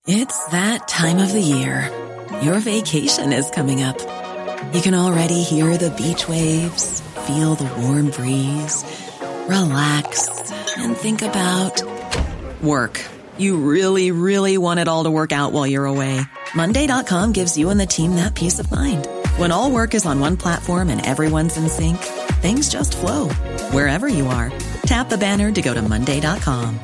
It's that time of the year. Your vacation is coming up. You can already hear the beach waves, feel the warm breeze, relax, and think about work. You really, really want it all to work out while you're away. Monday.com gives you and the team that peace of mind. When all work is on one platform and everyone's in sync, things just flow. Wherever you are, tap the banner to go to Monday.com.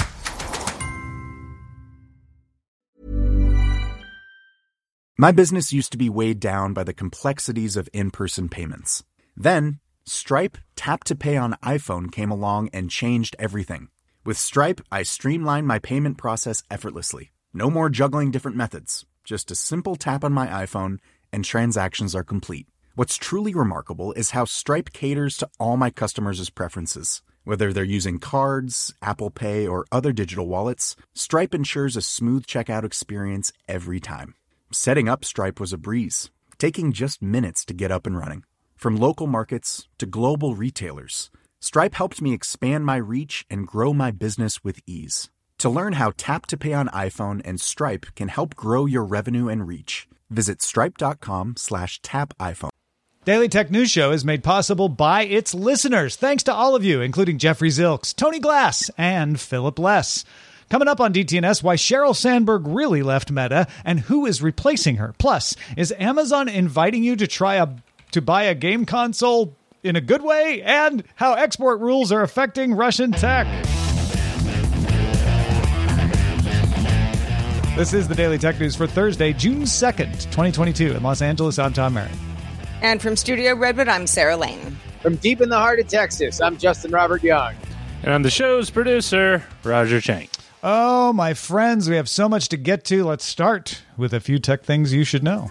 My business used to be weighed down by the complexities of in-person payments. Then, Stripe Tap to Pay on iPhone came along and changed everything. With Stripe, I streamlined my payment process effortlessly. No more juggling different methods. Just a simple tap on my iPhone and transactions are complete. What's truly remarkable is how Stripe caters to all my customers' preferences. Whether they're using cards, Apple Pay, or other digital wallets, Stripe ensures a smooth checkout experience every time. Setting up Stripe was a breeze, taking just minutes to get up and running. From local markets to global retailers, Stripe helped me expand my reach and grow my business with ease. To learn how Tap to Pay on iPhone and Stripe can help grow your revenue and reach, visit stripe.com/tapiphone. Daily Tech News Show is made possible by its listeners. Thanks to all of you, including Jeffrey Zilks, Tony Glass, and Philip Less. Coming up on DTNS, why Sheryl Sandberg really left Meta and who is replacing her. Plus, is Amazon inviting you to buy a game console in a good way? And how export rules are affecting Russian tech. This is the Daily Tech News for Thursday, June 2nd, 2022. In Los Angeles, I'm Tom Merritt. And from Studio Redwood, I'm Sarah Lane. From deep in the heart of Texas, I'm Justin Robert Young. And I'm the show's producer, Roger Chang. Oh, my friends, we have so much to get to. Let's start with a few tech things you should know.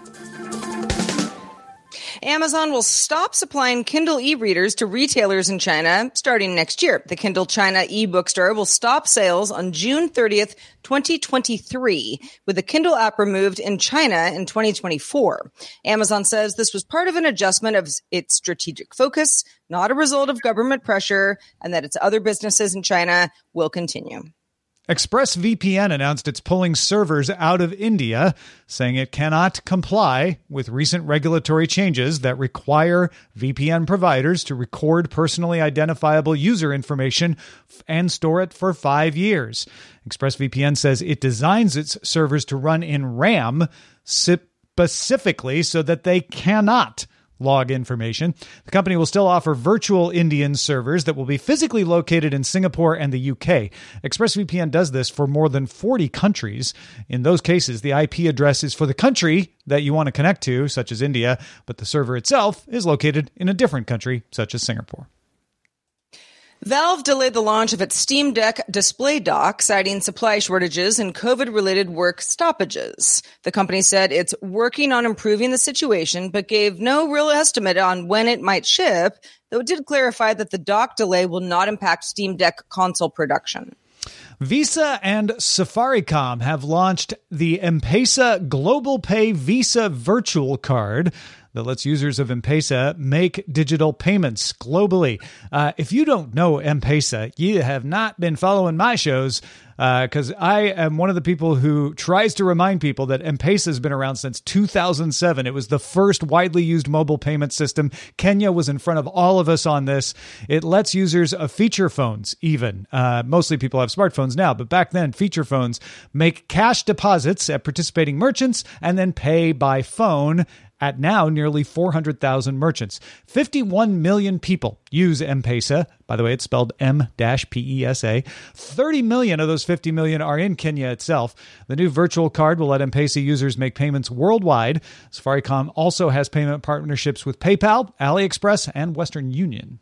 Amazon will stop supplying Kindle e-readers to retailers in China starting next year. The Kindle China e-bookstore will stop sales on June 30th, 2023, with the Kindle app removed in China in 2024. Amazon says this was part of an adjustment of its strategic focus, not a result of government pressure, and that its other businesses in China will continue. ExpressVPN announced it's pulling servers out of India, saying it cannot comply with recent regulatory changes that require VPN providers to record personally identifiable user information and store it for 5 years. ExpressVPN says it designs its servers to run in RAM specifically so that they cannot log information. The company will still offer virtual Indian servers that will be physically located in Singapore and the UK. ExpressVPN does this for more than 40 countries. In those cases, the IP address is for the country that you want to connect to, such as India, but the server itself is located in a different country, such as Singapore. Valve delayed the launch of its Steam Deck display dock, citing supply shortages and COVID-related work stoppages. The company said it's working on improving the situation, but gave no real estimate on when it might ship, though it did clarify that the dock delay will not impact Steam Deck console production. Visa and Safaricom have launched the M-Pesa Global Pay Visa Virtual Card that lets users of M-Pesa make digital payments globally. If you don't know M-Pesa, you have not been following my shows, because I am one of the people who tries to remind people that M-Pesa has been around since 2007. It was the first widely used mobile payment system. Kenya was in front of all of us on this. It lets users of feature phones even. Mostly people have smartphones now, but back then, feature phones make cash deposits at participating merchants and then pay by phone at now nearly 400,000 merchants. 51 million people use M-Pesa. By the way, it's spelled M-P-E-S-A. 30 million of those 50 million are in Kenya itself. The new virtual card will let M-Pesa users make payments worldwide. Safaricom also has payment partnerships with PayPal, AliExpress, and Western Union.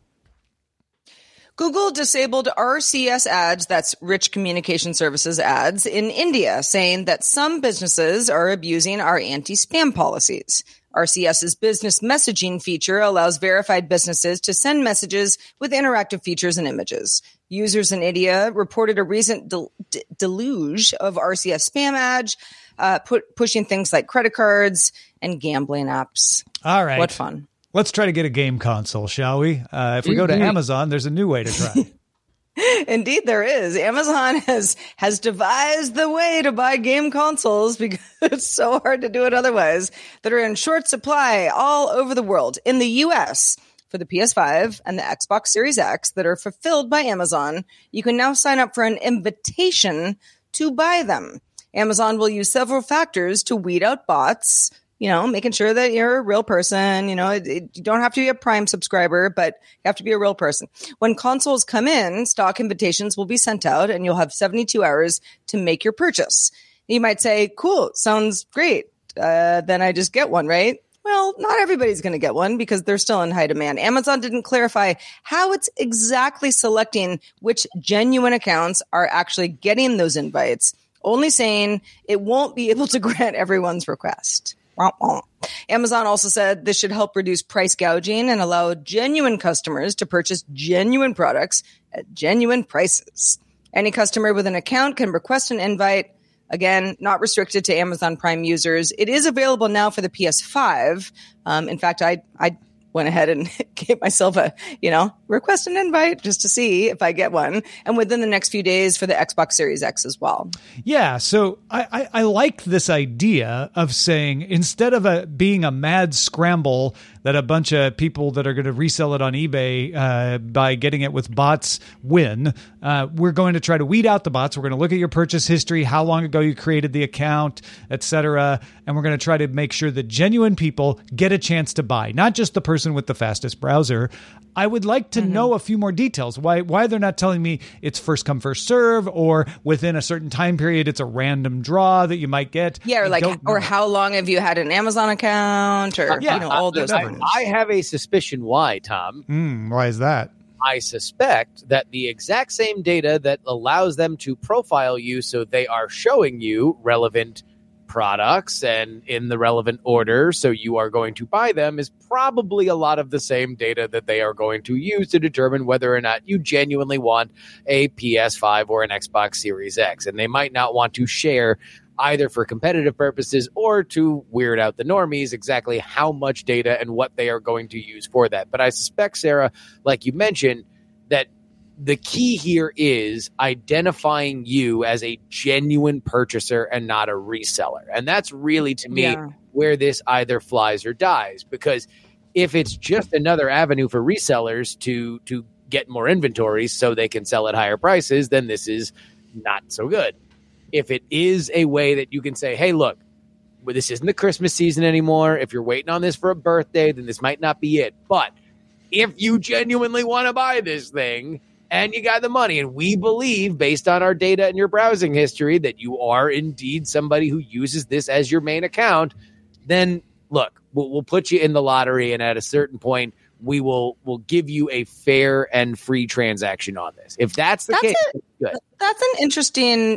Google disabled RCS ads, that's Rich Communication Services ads, in India, saying that some businesses are abusing our anti-spam policies. RCS's business messaging feature allows verified businesses to send messages with interactive features and images. Users in India reported a recent deluge of RCS spam ads, pushing things like credit cards and gambling apps. All right. What fun. Let's try to get a game console, shall we? If we go to Amazon, there's a new way to try. Indeed, there is. Amazon has devised the way to buy game consoles because it's so hard to do it otherwise, that are in short supply all over the world. In the US, for the PS5 and the Xbox Series X that are fulfilled by Amazon, you can now sign up for an invitation to buy them. Amazon will use several factors to weed out bots, making sure that you're a real person. You don't have to be a Prime subscriber, but you have to be a real person. When consoles come in, stock invitations will be sent out and you'll have 72 hours to make your purchase. You might say, cool, sounds great. Then I just get one, right? Well, not everybody's going to get one because they're still in high demand. Amazon didn't clarify how it's exactly selecting which genuine accounts are actually getting those invites, only saying it won't be able to grant everyone's request. Amazon also said this should help reduce price gouging and allow genuine customers to purchase genuine products at genuine prices. Any customer with an account can request an invite. Again, not restricted to Amazon Prime users. It is available now for the PS5. In fact, I went ahead and gave myself a, request an invite just to see if I get one. And within the next few days for the Xbox Series X as well. Yeah. So I like this idea of saying, instead of being a mad scramble that a bunch of people that are going to resell it on eBay by getting it with bots win, we're going to try to weed out the bots. We're going to look at your purchase history, how long ago you created the account, etc. And we're going to try to make sure that genuine people get a chance to buy, not just the person with the fastest browser. I would like to know a few more details. Why they're not telling me it's first come, first serve, or within a certain time period, it's a random draw that you might get. Yeah, or how long have you had an Amazon account, or all those things. I have a suspicion why, Tom. Why is that? I suspect that the exact same data that allows them to profile you so they are showing you relevant products and in the relevant order so you are going to buy them is probably a lot of the same data that they are going to use to determine whether or not you genuinely want a PS5 or an Xbox Series X. And they might not want to share, either for competitive purposes or to weird out the normies, exactly how much data and what they are going to use for that. But I suspect, Sarah, like you mentioned, that the key here is identifying you as a genuine purchaser and not a reseller. And that's really, to me, where this either flies or dies. Because if it's just another avenue for resellers to get more inventory so they can sell at higher prices, then this is not so good. If it is a way that you can say, hey, look, well, this isn't the Christmas season anymore. If you're waiting on this for a birthday, then this might not be it. But if you genuinely want to buy this thing and you got the money, and we believe, based on our data and your browsing history, that you are indeed somebody who uses this as your main account, then look, we'll put you in the lottery, and at a certain point, we'll give you a fair and free transaction on this. If that's the case, good. That's an interesting,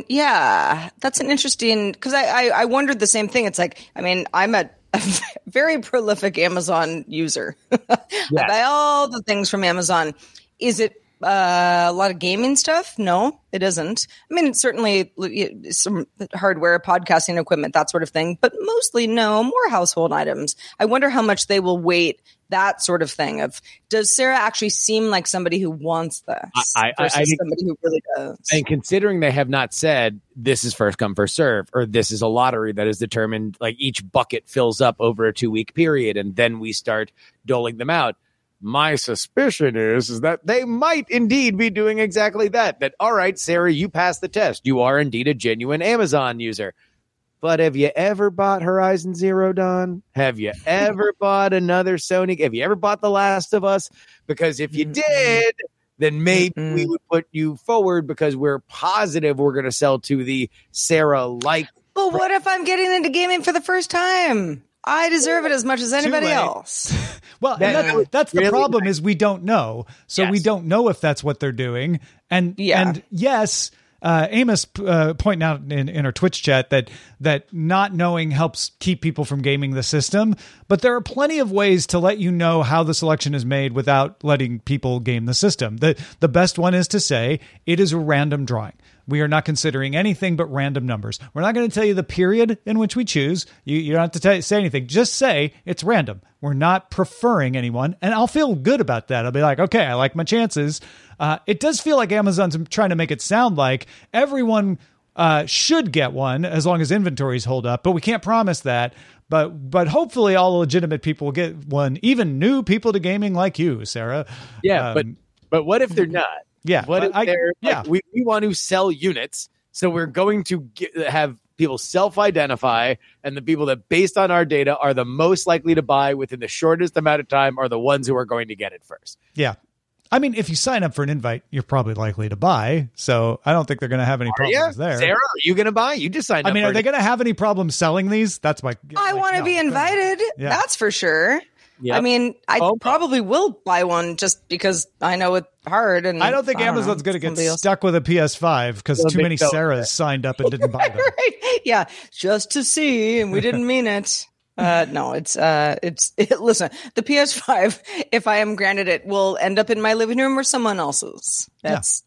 because I wondered the same thing. It's like, I'm a very prolific Amazon user. I buy all the things from Amazon. Is it a lot of gaming stuff? No, it isn't. It's certainly some hardware, podcasting equipment, that sort of thing, but mostly no, more household items. I wonder how much they will weight that sort of thing of, does Sarah actually seem like somebody who wants this versus somebody who really does? And considering they have not said this is first come, first serve, or this is a lottery that is determined, like each bucket fills up over a 2-week period and then we start doling them out. My suspicion is that they might indeed be doing exactly that. That, all right, Sarah, you passed the test. You are indeed a genuine Amazon user. But have you ever bought Horizon Zero Dawn? Have you ever bought another Sony? Have you ever bought The Last of Us? Because if you did, then maybe we would put you forward because we're positive we're going to sell to the Sarah-like. But what if I'm getting into gaming for the first time? I deserve it as much as anybody else. Well, that's the problem is we don't know. So we don't know if that's what they're doing. And yes, Amos pointing out in our Twitch chat that not knowing helps keep people from gaming the system. But there are plenty of ways to let you know how the selection is made without letting people game the system. The best one is to say it is a random drawing. We are not considering anything but random numbers. We're not going to tell you the period in which we choose. You don't have to say anything. Just say it's random. We're not preferring anyone, and I'll feel good about that. I'll be like, okay, I like my chances. It does feel like Amazon's trying to make it sound like everyone should get one as long as inventories hold up, but we can't promise that. But hopefully all legitimate people will get one, even new people to gaming like you, Sarah. Yeah, but what if they're not? Yeah. What if they're we want to sell units, so we're going to have people self-identify, and the people that, based on our data, are the most likely to buy within the shortest amount of time are the ones who are going to get it first. Yeah. I mean, if you sign up for an invite, you're probably likely to buy. So I don't think they're going to have any problems there. Sarah, are you going to buy? You just signed up. I mean, are they going to have any problems selling these? That's my. I want to be invited. Yeah. That's for sure. Yep. I mean, I probably will buy one just because I know it's hard. And I don't think Amazon's going to get stuck with a PS5 because too many Sarahs signed up and didn't buy them. Right. Yeah, just to see, and we didn't mean it. No, listen, the PS5, if I am granted it, will end up in my living room or someone else's. That's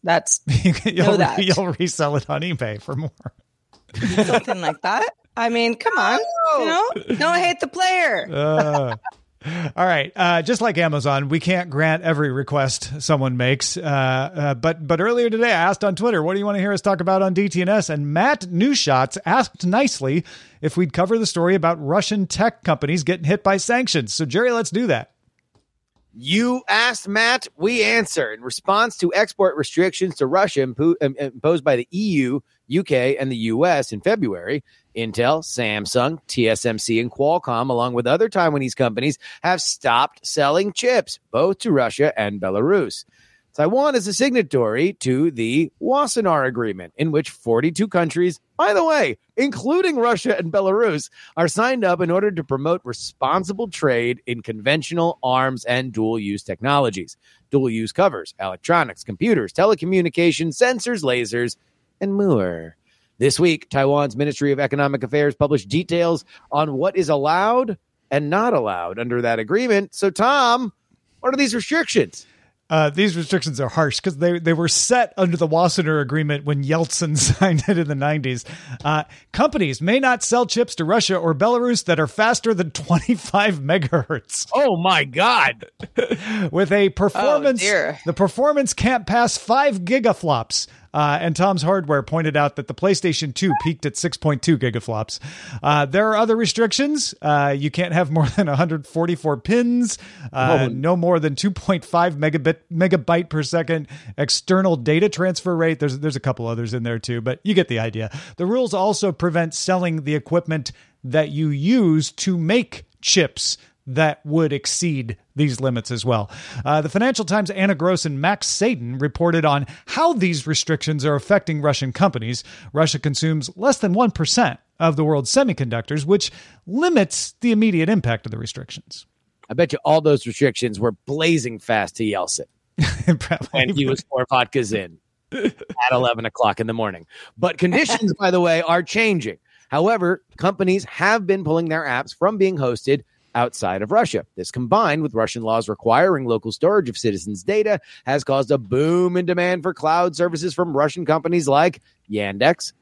you'll resell it on eBay for more. Something like that. I mean, come on, don't hate the player. All right. Just like Amazon, we can't grant every request someone makes. But earlier today, I asked on Twitter, what do you want to hear us talk about on DTNS? And Matt Newshots asked nicely if we'd cover the story about Russian tech companies getting hit by sanctions. So, Jerry, let's do that. You asked, Matt. We answer. In response to export restrictions to Russia imposed by the EU, UK, and the US in February, Intel, Samsung, TSMC, and Qualcomm, along with other Taiwanese companies, have stopped selling chips, both to Russia and Belarus. Taiwan is a signatory to the Wassenaar Agreement, in which 42 countries, by the way, including Russia and Belarus, are signed up in order to promote responsible trade in conventional arms and dual-use technologies. Dual-use covers electronics, computers, telecommunications, sensors, lasers, and more. This week, Taiwan's Ministry of Economic Affairs published details on what is allowed and not allowed under that agreement. So, Tom, what are these restrictions? These restrictions are harsh because they were set under the Wassenaar Agreement when Yeltsin signed it in the 90s. Companies may not sell chips to Russia or Belarus that are faster than 25 megahertz. Oh, my God. With a performance, the performance can't pass 5 gigaflops. And Tom's Hardware pointed out that the PlayStation 2 peaked at 6.2 gigaflops. There are other restrictions. You can't have more than 144 pins, no more than 2.5 megabyte per second external data transfer rate. There's a couple others in there too, but you get the idea. The rules also prevent selling the equipment that you use to make chips that would exceed these limits as well. The Financial Times' Anna Gross and Max Sadin reported on how these restrictions are affecting Russian companies. Russia consumes less than 1% of the world's semiconductors, which limits the immediate impact of the restrictions. I bet you all those restrictions were blazing fast to Yeltsin when he was 4 vodkas in at 11 o'clock in the morning. But conditions, by the way, are changing. However, companies have been pulling their apps from being hosted outside of Russia. This, combined with Russian laws requiring local storage of citizens' data, has caused a boom in demand for cloud services from Russian companies like Yandex,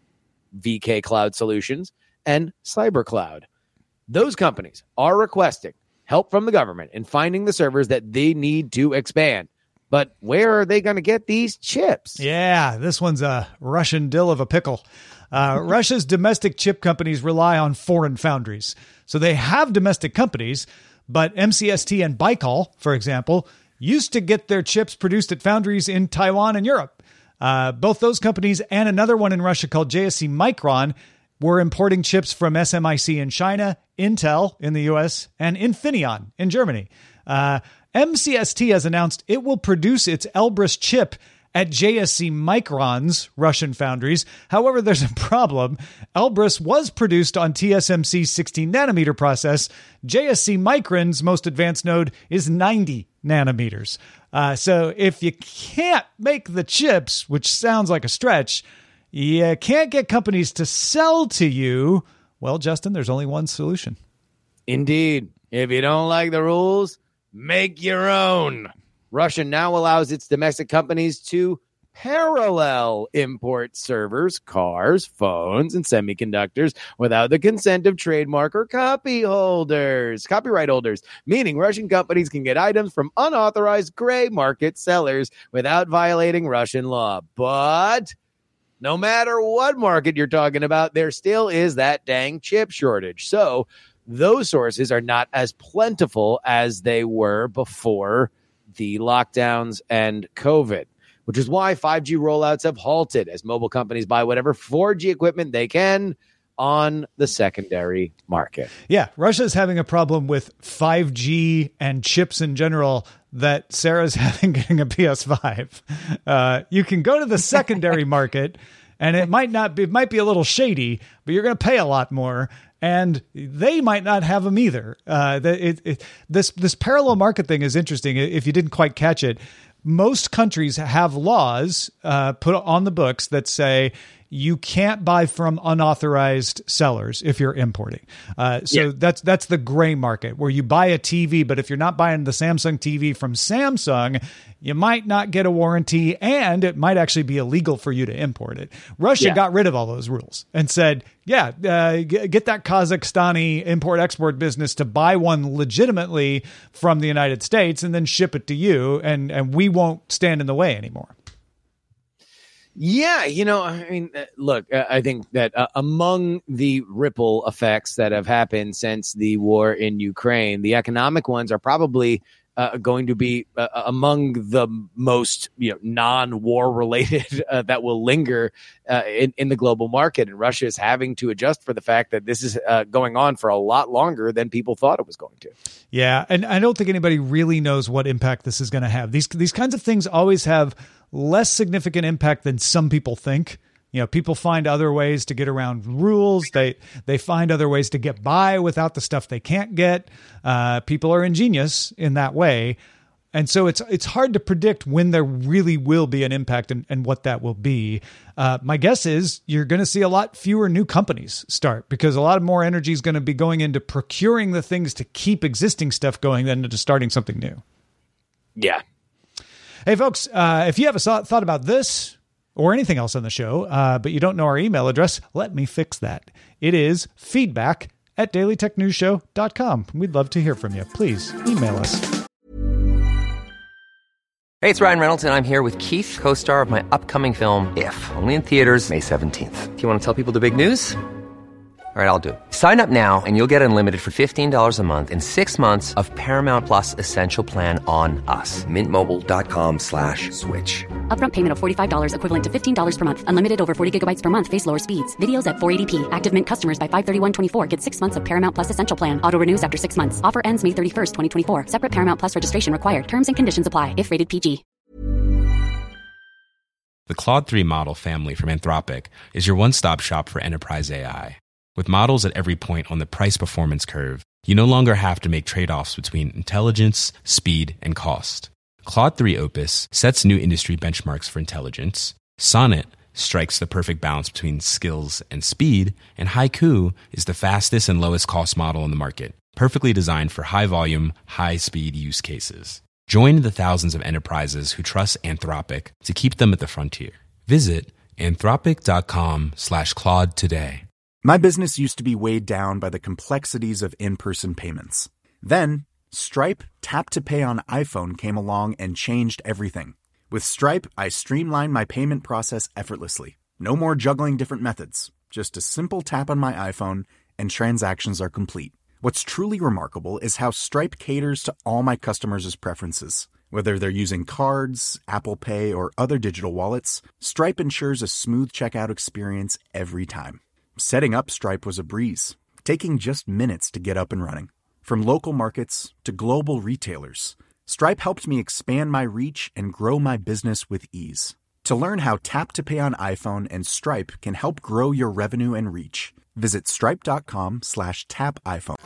VK Cloud Solutions, and CyberCloud. Those companies are requesting help from the government in finding the servers that they need to expand. But where are they going to get these chips? Yeah, this one's a Russian dill of a pickle. Russia's domestic chip companies rely on foreign foundries. So they have domestic companies, but MCST and Baikal, for example, used to get their chips produced at foundries in Taiwan and Europe. Both those companies and another one in Russia called JSC Micron were importing chips from SMIC in China, Intel in the US, and Infineon in Germany. MCST has announced it will produce its Elbrus chip at JSC Micron's Russian foundries. However, there's a problem. Elbrus was produced on TSMC's 16-nanometer process. JSC Micron's most advanced node is 90 nanometers. So if you can't make the chips, which sounds like a stretch, you can't get companies to sell to you. Well, Justin, there's only one solution. Indeed. If you don't like the rules, make your own. Russia now allows its domestic companies to parallel import servers, cars, phones, and semiconductors without the consent of trademark or copyright holders, meaning Russian companies can get items from unauthorized gray market sellers without violating Russian law. But no matter what market you're talking about, there still is that dang chip shortage. So those sources are not as plentiful as they were before the lockdowns and COVID, which is why 5G rollouts have halted as mobile companies buy whatever 4G equipment they can on the secondary market. Yeah, Russia's having a problem with 5G and chips in general that Sarah's having getting a PS5. You can go to the secondary market, and it might be a little shady, but you're going to pay a lot more. And they might not have them either. This parallel market thing is interesting. If you didn't quite catch it, most countries have laws put on the books that say you can't buy from unauthorized sellers if you're importing. That's the gray market where you buy a TV, but if you're not buying the Samsung TV from Samsung, you might not get a warranty, and it might actually be illegal for you to import it. Russia got rid of all those rules and said, get that Kazakhstani import-export business to buy one legitimately from the United States and then ship it to you, and we won't stand in the way anymore. Yeah, look, I think that among the ripple effects that have happened since the war in Ukraine, the economic ones are probably going to be among the most non-war related that will linger in the global market. And Russia is having to adjust for the fact that this is going on for a lot longer than people thought it was going to. Yeah, and I don't think anybody really knows what impact this is going to have. These kinds of things always have less significant impact than some people think. People find other ways to get around rules. They find other ways to get by without the stuff they can't get. People are ingenious in that way. And so it's hard to predict when there really will be an impact and what that will be. My guess is you're going to see a lot fewer new companies start because a lot more energy is going to be going into procuring the things to keep existing stuff going than into starting something new. Yeah. Hey, folks, if you have a thought about this or anything else on the show, but you don't know our email address, let me fix that. It is feedback@dailytechnewsshow.com. We'd love to hear from you. Please email us. Hey, it's Ryan Reynolds, and I'm here with Keith, co-star of my upcoming film, If, only in theaters May 17th. Do you want to tell people the big news? All right, I'll do it. Sign up now and you'll get unlimited for $15 a month and 6 months of Paramount Plus Essential Plan on us. MintMobile.com/switch. Upfront payment of $45 equivalent to $15 per month. Unlimited over 40 gigabytes per month. Face lower speeds. Videos at 480p. Active Mint customers by 531.24 get 6 months of Paramount Plus Essential Plan. Auto renews after 6 months. Offer ends May 31st, 2024. Separate Paramount Plus registration required. Terms and conditions apply if rated PG. The Claude 3 model family from Anthropic is your one-stop shop for enterprise AI. With models at every point on the price-performance curve, you no longer have to make trade-offs between intelligence, speed, and cost. Claude 3 Opus sets new industry benchmarks for intelligence. Sonnet strikes the perfect balance between skills and speed. And Haiku is the fastest and lowest cost model in the market, perfectly designed for high-volume, high-speed use cases. Join the thousands of enterprises who trust Anthropic to keep them at the frontier. Visit anthropic.com/Claude today. My business used to be weighed down by the complexities of in-person payments. Then, Stripe Tap to Pay on iPhone came along and changed everything. With Stripe, I streamlined my payment process effortlessly. No more juggling different methods. Just a simple tap on my iPhone and transactions are complete. What's truly remarkable is how Stripe caters to all my customers' preferences. Whether they're using cards, Apple Pay, or other digital wallets, Stripe ensures a smooth checkout experience every time. Setting up Stripe was a breeze, taking just minutes to get up and running. From local markets to global retailers, Stripe helped me expand my reach and grow my business with ease. To learn how Tap to Pay on iPhone and Stripe can help grow your revenue and reach, visit stripe.com/tapiphone.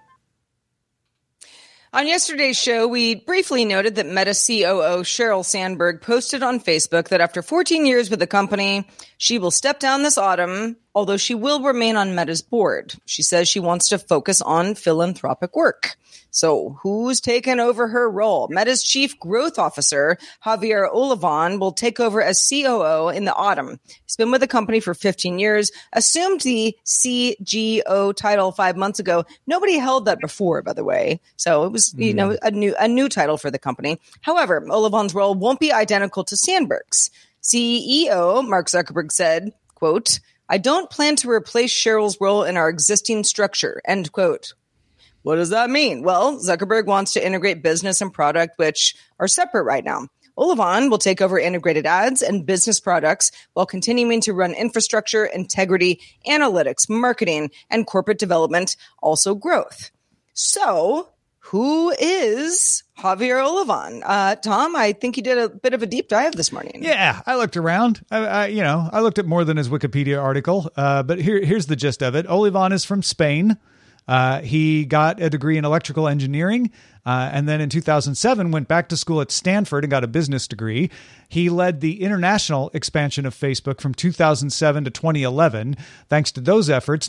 On yesterday's show, we briefly noted that Meta COO Sheryl Sandberg posted on Facebook that after 14 years with the company, she will step down this autumn although she will remain on Meta's board. She says she wants to focus on philanthropic work. So who's taken over her role? Meta's chief growth officer, Javier Olivan, will take over as COO in the autumn. He's been with the company for 15 years, assumed the CGO title 5 months ago. Nobody held that before, by the way. So it was, a new title for the company. However, Olivan's role won't be identical to Sandberg's. CEO Mark Zuckerberg said, quote, "I don't plan to replace Cheryl's role in our existing structure," end quote. What does that mean? Well, Zuckerberg wants to integrate business and product, which are separate right now. Olivan will take over integrated ads and business products while continuing to run infrastructure, integrity, analytics, marketing, and corporate development, also growth. So who is Javier Olivan? Tom, I think you did a bit of a deep dive this morning. Yeah, I looked around. I looked at more than his Wikipedia article, but here's the gist of it. Olivan is from Spain. He got a degree in electrical engineering, and then in 2007 went back to school at Stanford and got a business degree. He led the international expansion of Facebook from 2007 to 2011. Thanks to those efforts,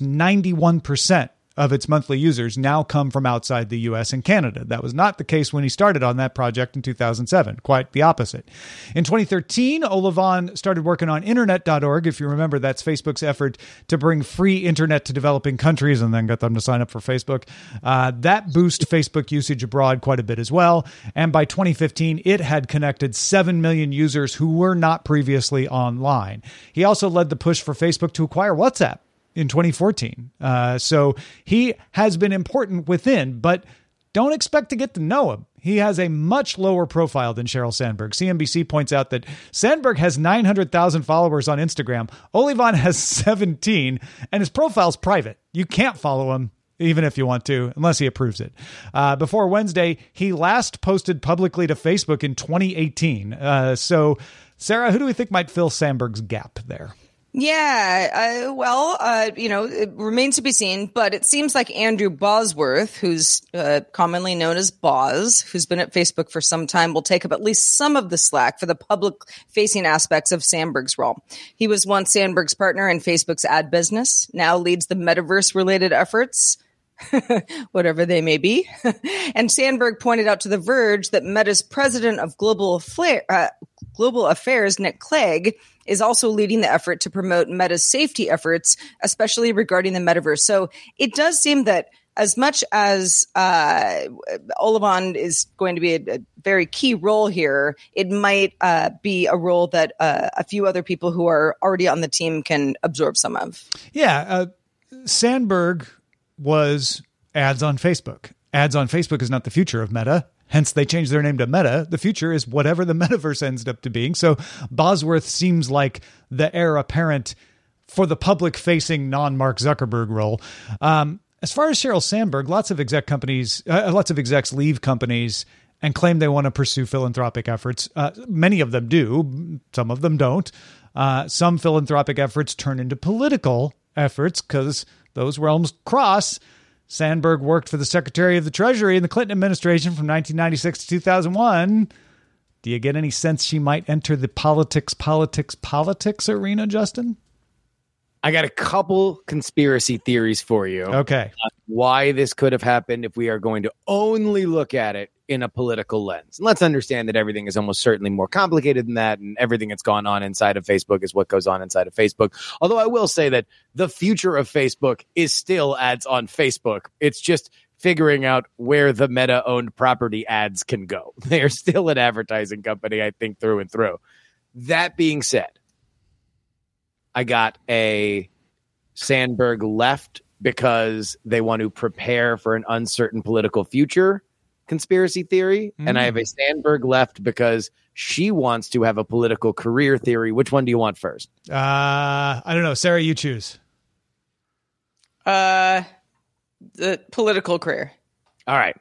91% of its monthly users now come from outside the US and Canada. That was not the case when he started on that project in 2007. Quite the opposite. In 2013, Olivan started working on Internet.org. If you remember, that's Facebook's effort to bring free internet to developing countries and then get them to sign up for Facebook. That boosted Facebook usage abroad quite a bit as well. And by 2015, it had connected 7 million users who were not previously online. He also led the push for Facebook to acquire WhatsApp in 2014. So he has been important within, but don't expect to get to know him. He has a much lower profile than Sheryl Sandberg. CNBC points out that Sandberg has 900,000 followers on Instagram. Olivan has 17, and his profile's private. You can't follow him, even if you want to, unless he approves it. Before Wednesday, he last posted publicly to Facebook in 2018. So, Sarah, who do we think might fill Sandberg's gap there? Yeah, it remains to be seen, but it seems like Andrew Bosworth, who's commonly known as Boz, who's been at Facebook for some time, will take up at least some of the slack for the public-facing aspects of Sandberg's role. He was once Sandberg's partner in Facebook's ad business, now leads the metaverse-related efforts, whatever they may be. And Sandberg pointed out to The Verge that Meta's president of global affairs, Nick Clegg, is also leading the effort to promote Meta's safety efforts, especially regarding the metaverse. So it does seem that as much as Olivan is going to be a very key role here, it might be a role that a few other people who are already on the team can absorb some of. Yeah, Sandberg was ads on Facebook. Ads on Facebook is not the future of Meta. Hence, they changed their name to Meta. The future is whatever the metaverse ends up to being. So Bosworth seems like the heir apparent for the public-facing non-Mark Zuckerberg role. As far as Sheryl Sandberg, lots of execs leave companies and claim they want to pursue philanthropic efforts. Many of them do. Some of them don't. Some philanthropic efforts turn into political efforts because those realms cross. Sandberg worked for the Secretary of the Treasury in the Clinton administration from 1996 to 2001. Do you get any sense she might enter the politics arena, Justin? I got a couple conspiracy theories for you. Okay. Why this could have happened if we are going to only look at it in a political lens. And let's understand that everything is almost certainly more complicated than that, and everything that's gone on inside of Facebook is what goes on inside of Facebook. Although I will say that the future of Facebook is still ads on Facebook. It's just figuring out where the Meta-owned property ads can go. They are still an advertising company, I think, through and through. That being said, I got a Sandberg left because they want to prepare for an uncertain political future conspiracy theory. And I have a Sandberg left because she wants to have a political career theory. Which one do you want first? I don't know. Sarah, you choose. The political career. All right.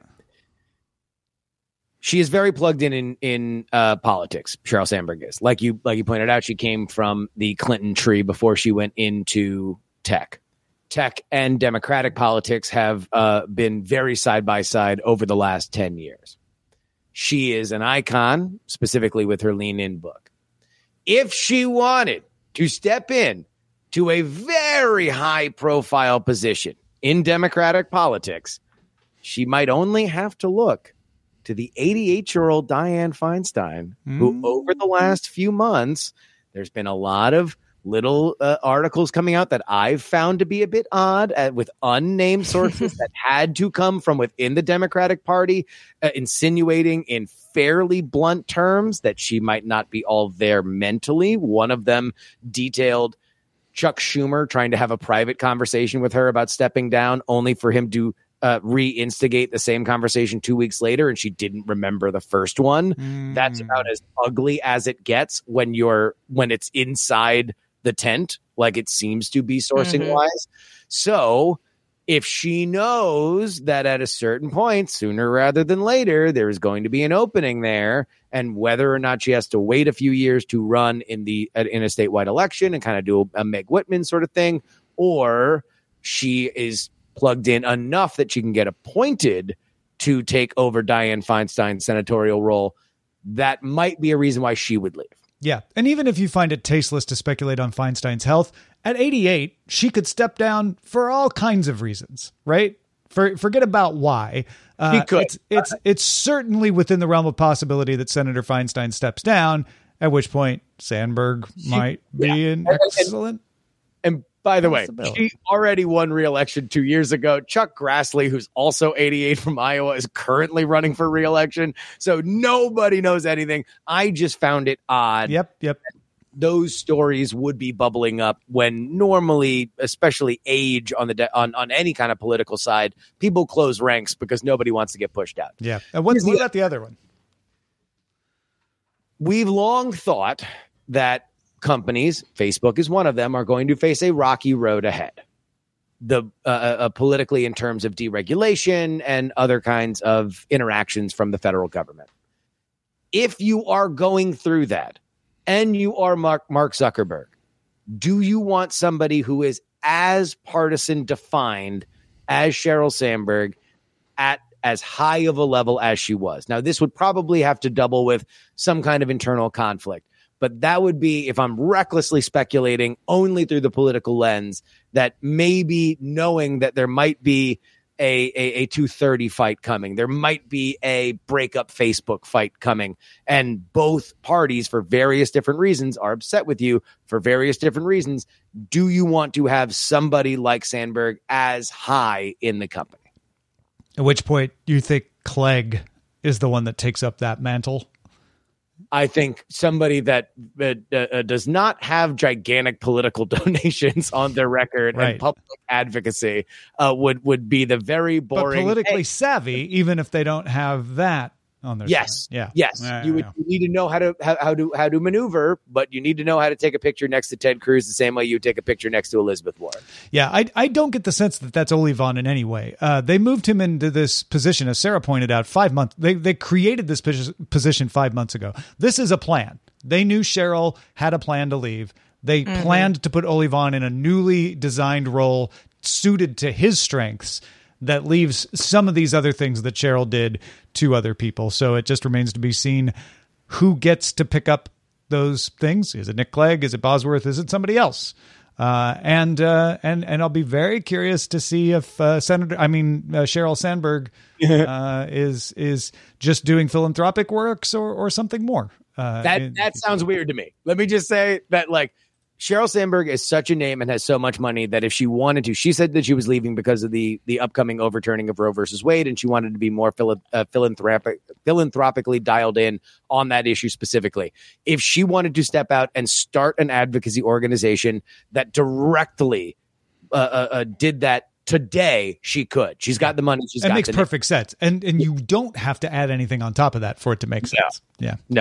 She is very plugged in politics. Sheryl Sandberg is. Like you pointed out, she came from the Clinton tree before she went into tech. Tech and Democratic politics have been very side by side over the last 10 years. She is an icon, specifically with her Lean In book. If she wanted to step in to a very high-profile position in Democratic politics, she might only have to look to the 88-year-old Dianne Feinstein, who over the last few months, there's been a lot of little articles coming out that I've found to be a bit odd with unnamed sources that had to come from within the Democratic Party, insinuating in fairly blunt terms that she might not be all there mentally. One of them detailed Chuck Schumer trying to have a private conversation with her about stepping down, only for him to reinstigate the same conversation 2 weeks later, and she didn't remember the first one. That's about as ugly as it gets when it's inside the tent, like it seems to be sourcing wise. So if she knows that at a certain point, sooner rather than later, there's going to be an opening there, and whether or not she has to wait a few years to run in a statewide election and kind of do a Meg Whitman sort of thing, or she is plugged in enough that she can get appointed to take over Dianne Feinstein's senatorial role, that might be a reason why she would leave. Yeah. And even if you find it tasteless to speculate on Feinstein's health, at 88, she could step down for all kinds of reasons, right? Forget about why. He could. It's certainly within the realm of possibility that Senator Feinstein steps down, at which point Sandberg might be an excellent. And by the way, she already won re-election 2 years ago. Chuck Grassley, who's also 88 from Iowa, is currently running for re-election. So nobody knows anything. I just found it odd. Yep. Those stories would be bubbling up when normally, especially age on any kind of political side, people close ranks because nobody wants to get pushed out. Yeah. And what about the other one? We've long thought that companies, Facebook is one of them, are going to face a rocky road ahead. Politically, in terms of deregulation and other kinds of interactions from the federal government. If you are going through that and you are Mark Zuckerberg, do you want somebody who is as partisan defined as Sheryl Sandberg at as high of a level as she was? Now, this would probably have to double with some kind of internal conflict. But that would be, if I'm recklessly speculating only through the political lens, that maybe knowing that there might be a 230 fight coming, there might be a breakup Facebook fight coming, and both parties, for various different reasons, are upset with you for various different reasons. Do you want to have somebody like Sandberg as high in the company? At which point you think Clegg is the one that takes up that mantle? I think somebody that does not have gigantic political donations on their record and public advocacy would be the very boring, but politically savvy, even if they don't have that on their side. Yes. You need to know how to maneuver, but you need to know how to take a picture next to Ted Cruz the same way you take a picture next to Elizabeth Warren. Yeah, I don't get the sense that that's Olivon in any way. They moved him into this position, as Sarah pointed out, 5 months. They created this position 5 months ago. This is a plan. They knew Sheryl had a plan to leave. They planned to put Olivon in a newly designed role suited to his strengths that leaves some of these other things that Sheryl did to other people. So it just remains to be seen who gets to pick up those things. Is it Nick Clegg? Is it Bosworth? Is it somebody else? And I'll be very curious to see if Sheryl Sandberg is just doing philanthropic works or something more. That sounds weird to me. Let me just say that, like, Sheryl Sandberg is such a name and has so much money that if she wanted to, she said that she was leaving because of the upcoming overturning of Roe versus Wade, and she wanted to be more philanthropically dialed in on that issue specifically. If she wanted to step out and start an advocacy organization that directly did that today, she could. She's got the money. It makes perfect sense. And you don't have to add anything on top of that for it to make sense. No.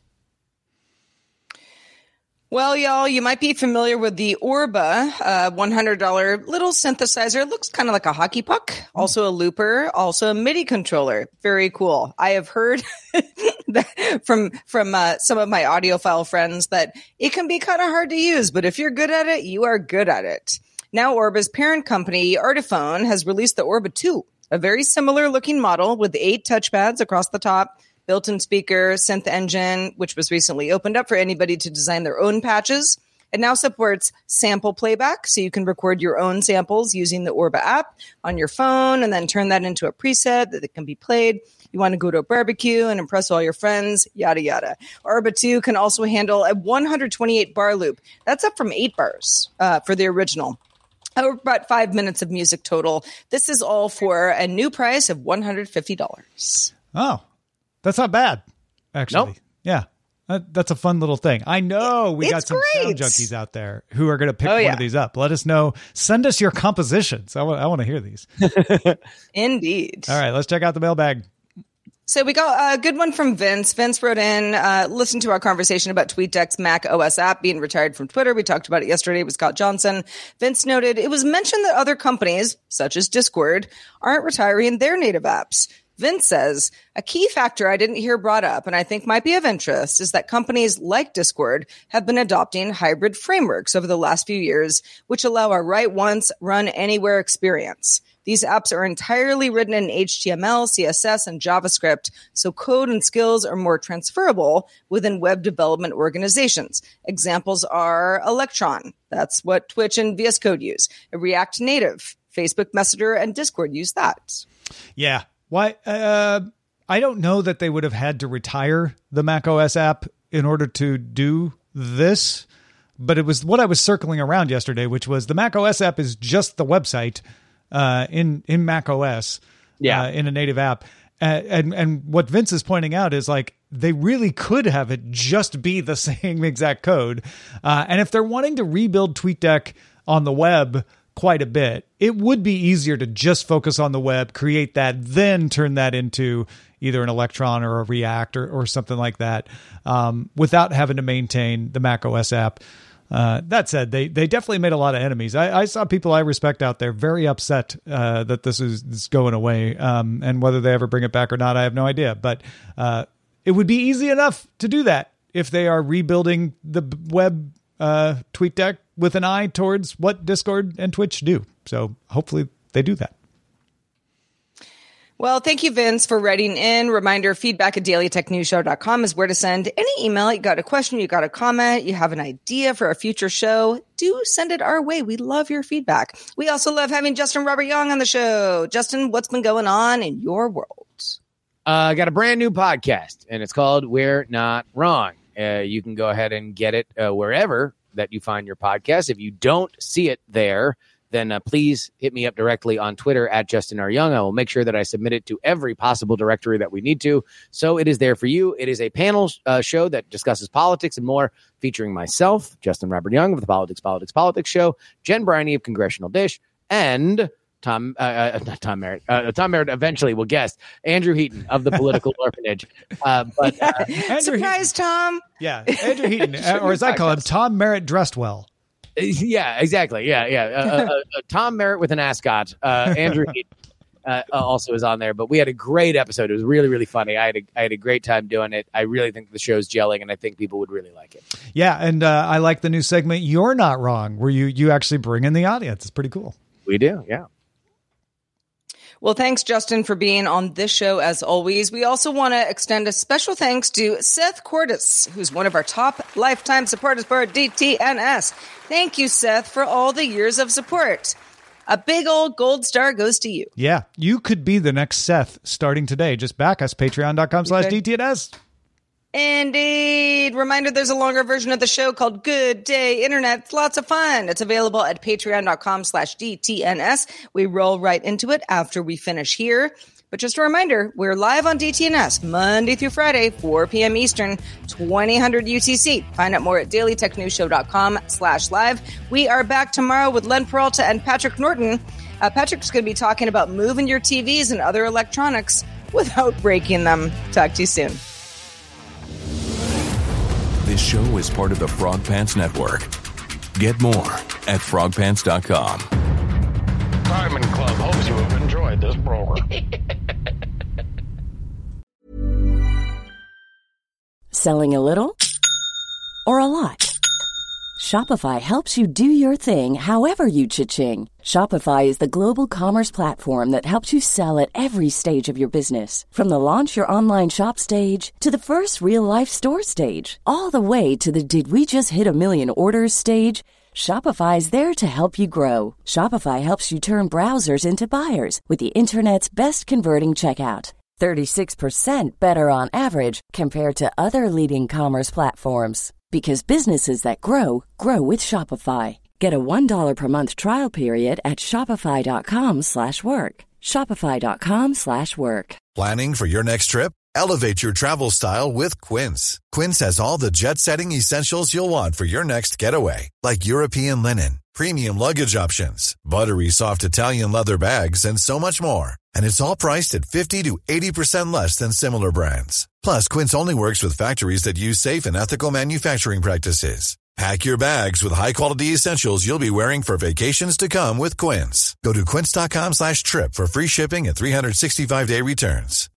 Well, y'all, you might be familiar with the Orba $100 little synthesizer. It looks kind of like a hockey puck, also a looper, also a MIDI controller. Very cool. I have heard that from some of my audiophile friends that it can be kind of hard to use, but if you're good at it, you are good at it. Now, Orba's parent company, Artiphone, has released the Orba 2, a very similar looking model with 8 touchpads across the top, built-in speaker, synth engine, which was recently opened up for anybody to design their own patches. It now supports sample playback, so you can record your own samples using the Orba app on your phone and then turn that into a preset that can be played. You want to go to a barbecue and impress all your friends, yada, yada. Orba 2 can also handle a 128 bar loop. That's up from 8 bars for the original. About 5 minutes of music total. This is all for a new price of $150. Oh, that's not bad, actually. Nope. Yeah, that's a fun little thing. I know we got some sound junkies out there who are going to pick one of these up. Let us know. Send us your compositions. I want to hear these. Indeed. All right, let's check out the mailbag. So we got a good one from Vince. Vince wrote in, listen to our conversation about TweetDeck's Mac OS app being retired from Twitter. We talked about it yesterday with Scott Johnson. Vince noted, it was mentioned that other companies, such as Discord, aren't retiring their native apps. Vince says, a key factor I didn't hear brought up and I think might be of interest is that companies like Discord have been adopting hybrid frameworks over the last few years, which allow a write once, run anywhere experience. These apps are entirely written in HTML, CSS, and JavaScript, so code and skills are more transferable within web development organizations. Examples are Electron. That's what Twitch and VS Code use. React Native, Facebook Messenger, and Discord use that. Yeah. Why? I don't know that they would have had to retire the macOS app in order to do this, but it was what I was circling around yesterday, which was the macOS app is just the website in macOS, in a native app. And what Vince is pointing out is like they really could have it just be the same exact code. And if they're wanting to rebuild TweetDeck on the web quite a bit, it would be easier to just focus on the web, create that, then turn that into either an Electron or a React or something like that, without having to maintain the macOS app. That said, they definitely made a lot of enemies. I saw people I respect out there very upset that this is going away, and whether they ever bring it back or not, I have no idea. But it would be easy enough to do that if they are rebuilding the web TweetDeck with an eye towards what Discord and Twitch do. So hopefully they do that. Well, thank you, Vince, for writing in. Reminder, feedback at dailytechnewsshow.com is where to send any email. You got a question, you got a comment, you have an idea for a future show, do send it our way. We love your feedback. We also love having Justin Robert Young on the show. Justin, what's been going on in your world? I got a brand new podcast, and it's called We're Not Wrong. You can go ahead and get it wherever that you find your podcast. If you don't see it there, then please hit me up directly on Twitter at Justin R. Young. I will make sure that I submit it to every possible directory that we need to. So it is there for you. It is a panel show that discusses politics and more, featuring myself, Justin Robert Young of the Politics Show, Jen Briney of Congressional Dish, and Tom Merritt eventually will guest, Andrew Heaton of the Political Orphanage. Surprise, Tom. Yeah, Andrew Heaton, or as I call him, Tom Merritt dressed well. Yeah, exactly. Yeah. Tom Merritt with an ascot. Andrew Heaton also is on there, but we had a great episode. It was really, really funny. I had a great time doing it. I really think the show's gelling, and I think people would really like it. Yeah, and I like the new segment, You're Not Wrong, where you actually bring in the audience. It's pretty cool. We do, yeah. Well, thanks, Justin, for being on this show, as always. We also want to extend a special thanks to Seth Cordes, who's one of our top lifetime supporters for DTNS. Thank you, Seth, for all the years of support. A big old gold star goes to you. Yeah, you could be the next Seth starting today. Just back us, patreon.com/DTNS. Indeed. Reminder, there's a longer version of the show called Good Day Internet. It's lots of fun. It's available at patreon.com/DTNS. We roll right into it after we finish here. But just a reminder, we're live on DTNS Monday through Friday, 4 p.m. Eastern, 2000 UTC. Find out more at dailytechnewsshow.com/live. We are back tomorrow with Len Peralta and Patrick Norton. Patrick's going to be talking about moving your TVs and other electronics without breaking them. Talk to you soon. This show is part of the Frog Pants Network. Get more at frogpants.com. Diamond Club hopes you have enjoyed this program. Selling a little or a lot? Shopify helps you do your thing however you cha-ching. Shopify is the global commerce platform that helps you sell at every stage of your business. From the launch your online shop stage to the first real-life store stage, all the way to the did we just hit a million orders stage. Shopify is there to help you grow. Shopify helps you turn browsers into buyers with the internet's best converting checkout. 36% better on average compared to other leading commerce platforms. Because businesses that grow, grow with Shopify. Get a $1 per month trial period at shopify.com/work. Shopify.com/work. Planning for your next trip? Elevate your travel style with Quince. Quince has all the jet-setting essentials you'll want for your next getaway, like European linen, premium luggage options, buttery soft Italian leather bags, and so much more. And it's all priced at 50 to 80% less than similar brands. Plus, Quince only works with factories that use safe and ethical manufacturing practices. Pack your bags with high-quality essentials you'll be wearing for vacations to come with Quince. Go to quince.com/trip for free shipping and 365-day returns.